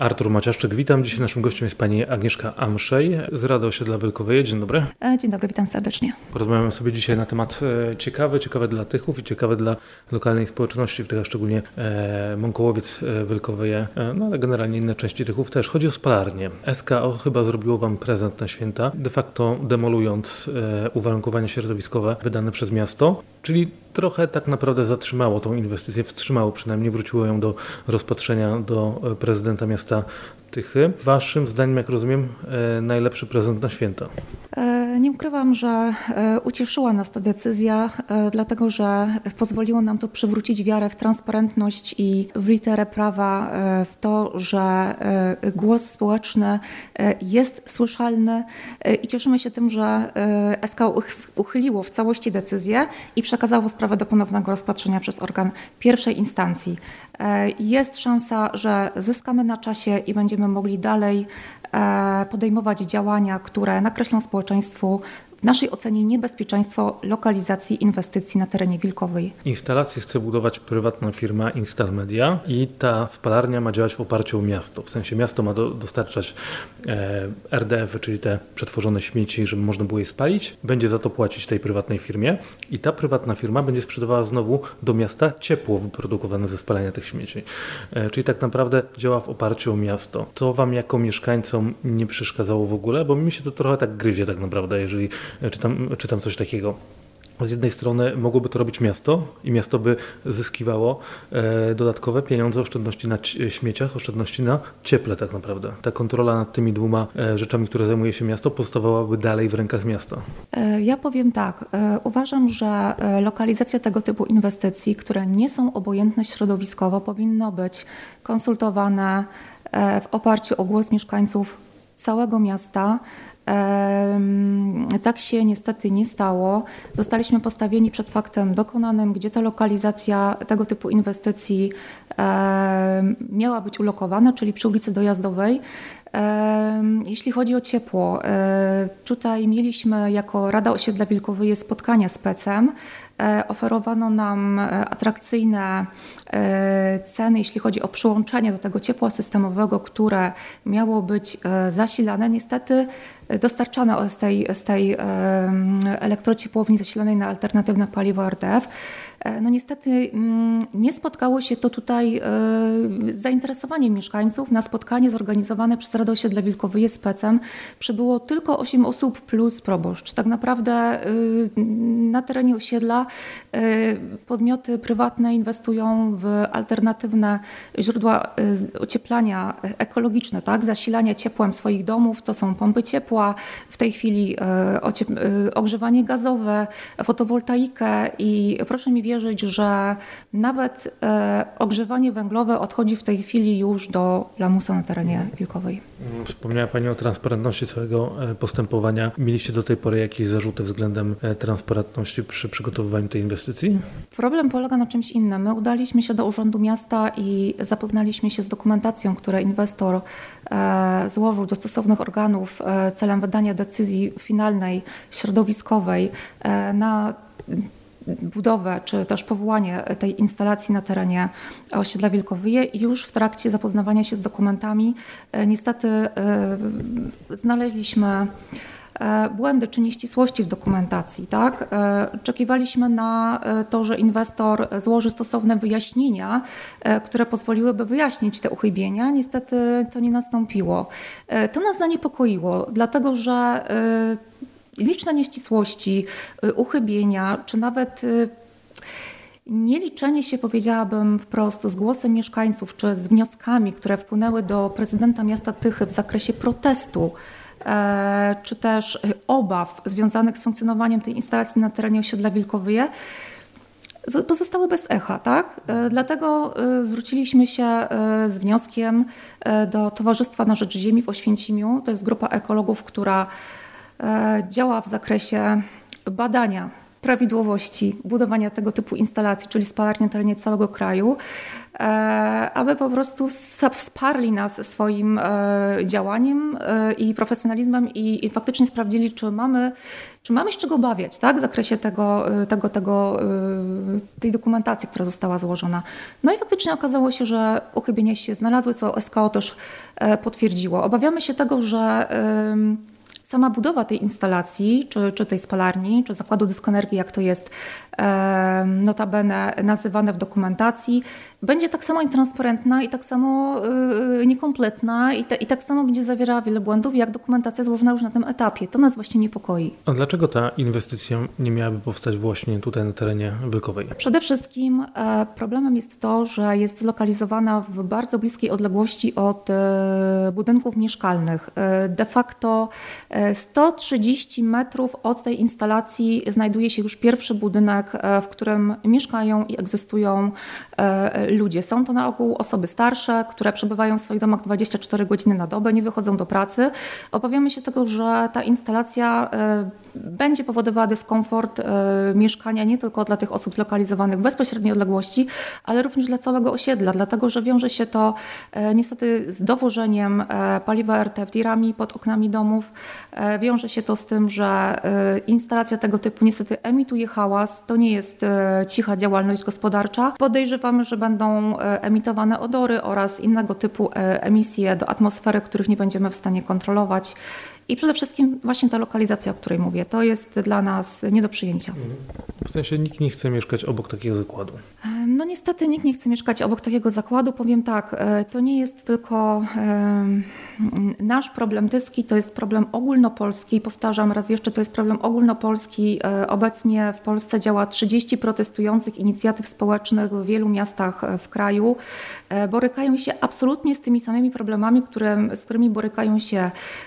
Artur Maciaszczyk, witam. Dzisiaj naszym gościem jest pani Agnieszka Amszej z Rady Osiedla Wilkowyje. Dzień dobry. Dzień dobry, witam serdecznie. Porozmawiamy sobie dzisiaj na temat ciekawy dla Tychów i ciekawy dla lokalnej społeczności, w tych, a szczególnie Mąkołowiec, Wilkowyje, no ale generalnie inne części Tychów też. Chodzi o spalarnię. SKO chyba zrobiło wam prezent na święta, de facto demolując uwarunkowania środowiskowe wydane przez miasto, czyli trochę tak naprawdę zatrzymało tą inwestycję, wstrzymało przynajmniej, wróciło ją do rozpatrzenia do prezydenta miasta Tychy. Waszym zdaniem, jak rozumiem, najlepszy prezent na święta? Nie ukrywam, że ucieszyła nas ta decyzja, dlatego że pozwoliło nam to przywrócić wiarę w transparentność i w literę prawa, w to, że głos społeczny jest słyszalny i cieszymy się tym, że SKO uchyliło w całości decyzję i przekazało sprawę do ponownego rozpatrzenia przez organ pierwszej instancji. Jest szansa, że zyskamy na czasie i będziemy mogli dalej podejmować działania, które nakreślą społeczeństwu w naszej ocenie niebezpieczeństwo lokalizacji inwestycji na terenie Wilkowej. Instalację chce budować prywatna firma Instalmedia i ta spalarnia ma działać w oparciu o miasto. W sensie miasto ma dostarczać RDF-y, czyli te przetworzone śmieci, żeby można było je spalić. Będzie za to płacić tej prywatnej firmie i ta prywatna firma będzie sprzedawała znowu do miasta ciepło wyprodukowane ze spalania tych śmieci. Czyli tak naprawdę działa w oparciu o miasto. To wam jako mieszkańcom nie przeszkadzało w ogóle? Bo mi się to trochę tak gryzie tak naprawdę, jeżeli czytam coś takiego. Z jednej strony mogłoby to robić miasto i miasto by zyskiwało dodatkowe pieniądze, oszczędności na śmieciach, oszczędności na cieple tak naprawdę. Ta kontrola nad tymi dwoma rzeczami, które zajmuje się miasto, pozostawałaby dalej w rękach miasta. Ja powiem tak. Uważam, że lokalizacja tego typu inwestycji, które nie są obojętne środowiskowo, powinno być konsultowane w oparciu o głos mieszkańców całego miasta. Tak się niestety nie stało. Zostaliśmy postawieni przed faktem dokonanym, gdzie ta lokalizacja tego typu inwestycji miała być ulokowana, czyli przy ulicy Dojazdowej. Jeśli chodzi o ciepło, tutaj mieliśmy jako Rada Osiedla Wilkowyje spotkania z PEC-em. Oferowano nam atrakcyjne ceny, jeśli chodzi o przyłączenie do tego ciepła systemowego, które miało być zasilane. Niestety dostarczane z tej elektrociepłowni zasilanej na alternatywne paliwo RDF. No niestety nie spotkało się to tutaj z zainteresowaniem mieszkańców. Na spotkanie zorganizowane przez Radę Osiedla Wilkowyje z PEC-em przybyło tylko 8 osób plus proboszcz. Tak naprawdę na terenie osiedla podmioty prywatne inwestują w alternatywne źródła ocieplania ekologiczne, tak? Zasilania ciepłem swoich domów, to są pompy ciepła, w tej chwili ogrzewanie gazowe, fotowoltaikę i proszę mi wierzyć, że nawet ogrzewanie węglowe odchodzi w tej chwili już do lamusa na terenie Wilkowej. Wspomniała Pani o transparentności całego postępowania. Mieliście do tej pory jakieś zarzuty względem transparentności przy przygotowywaniu tej inwestycji? Problem polega na czymś innym. My udaliśmy się do Urzędu Miasta i zapoznaliśmy się z dokumentacją, którą inwestor złożył do stosownych organów celem wydania decyzji finalnej, środowiskowej na budowę czy też powołanie tej instalacji na terenie osiedla Wilkowyje i już w trakcie zapoznawania się z dokumentami niestety znaleźliśmy błędy czy nieścisłości w dokumentacji. Tak? Oczekiwaliśmy na to, że inwestor złoży stosowne wyjaśnienia, które pozwoliłyby wyjaśnić te uchybienia. Niestety to nie nastąpiło. To nas zaniepokoiło, dlatego że liczne nieścisłości, uchybienia, czy nawet nieliczenie się, powiedziałabym wprost, z głosem mieszkańców, czy z wnioskami, które wpłynęły do prezydenta miasta Tychy w zakresie protestu, czy też obaw związanych z funkcjonowaniem tej instalacji na terenie osiedla Wilkowyje, pozostały bez echa. Tak? Dlatego zwróciliśmy się z wnioskiem do Towarzystwa na Rzecz Ziemi w Oświęcimiu. To jest grupa ekologów, która działa w zakresie badania prawidłowości budowania tego typu instalacji, czyli spalarni na terenie całego kraju, aby po prostu wsparli nas swoim działaniem i profesjonalizmem i faktycznie sprawdzili, czy mamy z czego obawiać, tak, w zakresie tej dokumentacji, która została złożona. No i faktycznie okazało się, że uchybienia się znalazły, co SKO też potwierdziło. Obawiamy się tego, że sama budowa tej instalacji, czy tej spalarni, czy zakładu dyskonenergii, jak to jest notabene nazywane w dokumentacji, będzie tak samo nietransparentna i tak samo niekompletna i tak samo będzie zawierała wiele błędów, jak dokumentacja złożona już na tym etapie. To nas właśnie niepokoi. A dlaczego ta inwestycja nie miałaby powstać właśnie tutaj na terenie Wilkowej? Przede wszystkim problemem jest to, że jest zlokalizowana w bardzo bliskiej odległości od budynków mieszkalnych. De facto 130 metrów od tej instalacji znajduje się już pierwszy budynek, w którym mieszkają i egzystują ludzie. Są to na ogół osoby starsze, które przebywają w swoich domach 24 godziny na dobę, nie wychodzą do pracy. Obawiamy się tego, że ta instalacja będzie powodowała dyskomfort mieszkania nie tylko dla tych osób zlokalizowanych w bezpośredniej odległości, ale również dla całego osiedla, dlatego że wiąże się to niestety z dowożeniem paliwa RT tirami pod oknami domów. Wiąże się to z tym, że instalacja tego typu niestety emituje hałas. To nie jest cicha działalność gospodarcza. Podejrzewamy, że będą emitowane odory oraz innego typu emisje do atmosfery, których nie będziemy w stanie kontrolować. I przede wszystkim właśnie ta lokalizacja, o której mówię, to jest dla nas nie do przyjęcia. W sensie nikt nie chce mieszkać obok takiego zakładu? No niestety nikt nie chce mieszkać obok takiego zakładu. Powiem tak, to nie jest tylko nasz problem tyski, to jest problem ogólnopolski. Powtarzam raz jeszcze, to jest problem ogólnopolski. Obecnie w Polsce działa 30 protestujących inicjatyw społecznych w wielu miastach w kraju. Borykają się absolutnie z tymi samymi problemami, z którymi borykają się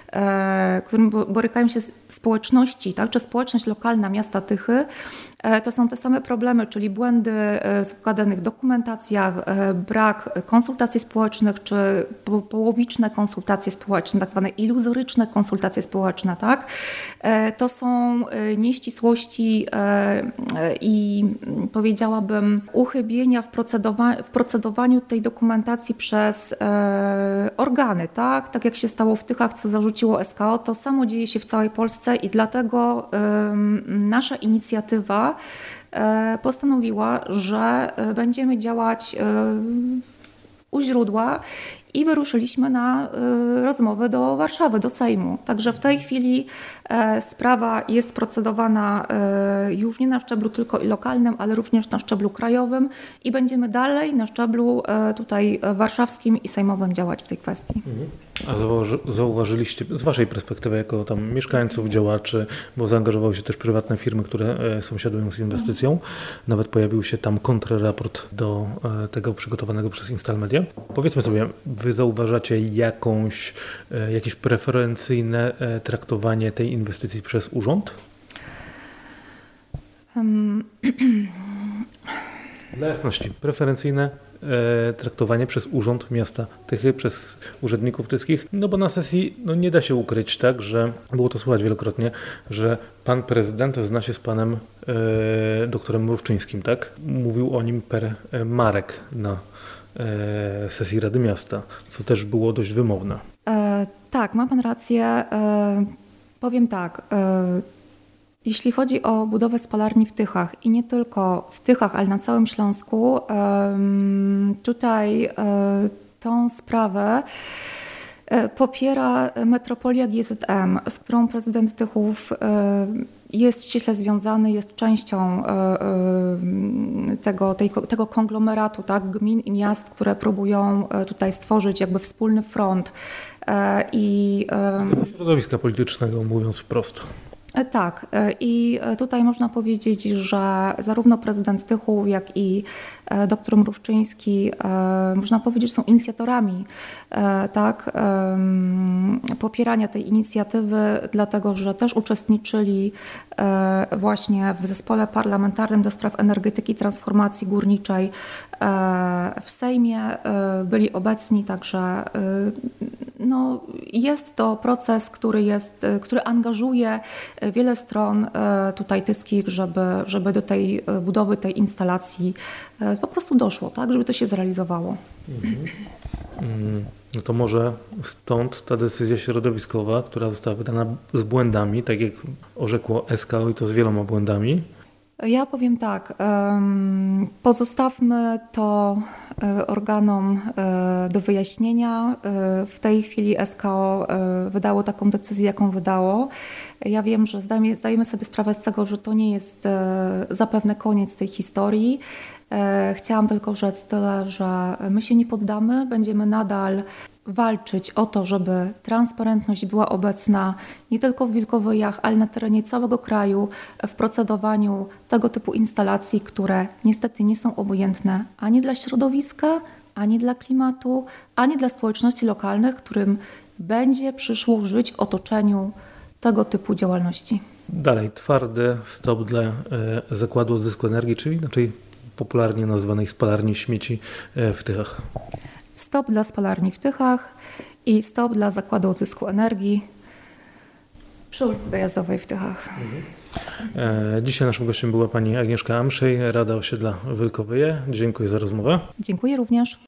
społeczności, tak, czy społeczność lokalna miasta Tychy. To są te same problemy, czyli błędy w składanych dokumentacjach, brak konsultacji społecznych, czy połowiczne konsultacje społeczne, tak zwane iluzoryczne konsultacje społeczne. Tak? To są nieścisłości i powiedziałabym uchybienia w procedowaniu tej dokumentacji przez organy. Tak jak się stało w Tychach, co zarzuciło SKO, to samo dzieje się w całej Polsce i dlatego nasza inicjatywa postanowiła, że będziemy działać u źródła i wyruszyliśmy na rozmowę do Warszawy, do Sejmu. Także w tej chwili sprawa jest procedowana już nie na szczeblu tylko lokalnym, ale również na szczeblu krajowym i będziemy dalej na szczeblu tutaj warszawskim i sejmowym działać w tej kwestii. A zauważyliście z waszej perspektywy jako tam mieszkańców, działaczy, bo zaangażowały się też prywatne firmy, które sąsiadują z inwestycją. Nawet pojawił się tam kontrraport do tego przygotowanego przez Instalmedia. Powiedzmy sobie, wy zauważacie jakieś preferencyjne traktowanie tej inwestycji przez urząd? Dla jasności, preferencyjne traktowanie przez Urząd Miasta Tychy, przez urzędników tyskich, no bo na sesji nie da się ukryć, tak, że było to słychać wielokrotnie, że pan prezydent zna się z panem doktorem Mrówczyńskim, tak? Mówił o nim per Marek na sesji Rady Miasta, co też było dość wymowne. Tak, ma pan rację. Powiem tak. Jeśli chodzi o budowę spalarni w Tychach i nie tylko w Tychach, ale na całym Śląsku, tutaj tą sprawę popiera metropolia GZM, z którą prezydent Tychów jest ściśle związany, jest częścią tego konglomeratu, tak, gmin i miast, które próbują tutaj stworzyć jakby wspólny front. Środowiska politycznego, mówiąc wprost. Tak, i tutaj można powiedzieć, że zarówno prezydent Tychów, jak i dr Mrówczyński, można powiedzieć, są inicjatorami tak, popierania tej inicjatywy, dlatego że też uczestniczyli właśnie w zespole parlamentarnym do spraw energetyki i transformacji górniczej w Sejmie, byli obecni, także no, jest to proces, który angażuje wiele stron tutaj tyskich, żeby do tej budowy tej instalacji po prostu doszło, tak, żeby to się zrealizowało. No to może stąd ta decyzja środowiskowa, która została wydana z błędami, tak jak orzekło SKO i to z wieloma błędami. Ja powiem tak, pozostawmy to organom do wyjaśnienia. W tej chwili SKO wydało taką decyzję, jaką wydało. Ja wiem, że zdajemy sobie sprawę z tego, że to nie jest zapewne koniec tej historii. Chciałam tylko rzec tyle, że my się nie poddamy, będziemy nadal walczyć o to, żeby transparentność była obecna nie tylko w Wilkowyjach, ale na terenie całego kraju w procedowaniu tego typu instalacji, które niestety nie są obojętne ani dla środowiska, ani dla klimatu, ani dla społeczności lokalnych, którym będzie przyszło żyć w otoczeniu tego typu działalności. Dalej, twardy stop dla Zakładu Odzysku Energii, czyli inaczej popularnie nazwanej spalarni śmieci w Tychach. Stop dla spalarni w Tychach i stop dla Zakładu Odzysku Energii przy ulicy Dojazdowej w Tychach. Dzisiaj naszym gościem była pani Agnieszka Amszej, Rada Osiedla Wilkowyje. Dziękuję za rozmowę. Dziękuję również.